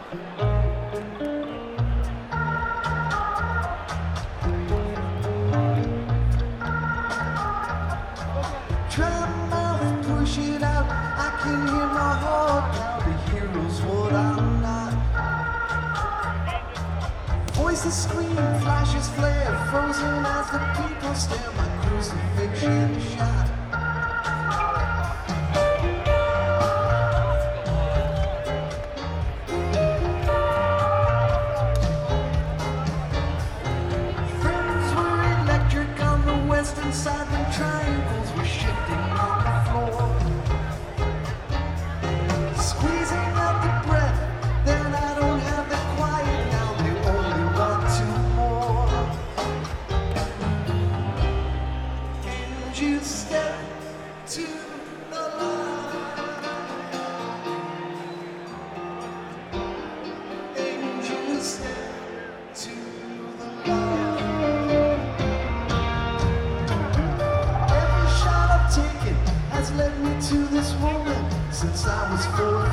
Try mouth, push it out. I can hear my heart now. The hero's what I'm not. Voices scream, flashes flare, frozen as the people stare. My crucifixion shot. Friends were electric on the western side when triangles were shifting on the floor. Squeezing out the breath, then I don't have the quiet now. They only want two more. And you step to the light. And you step to the light. Every shot I've taken has led me to this moment since I was 4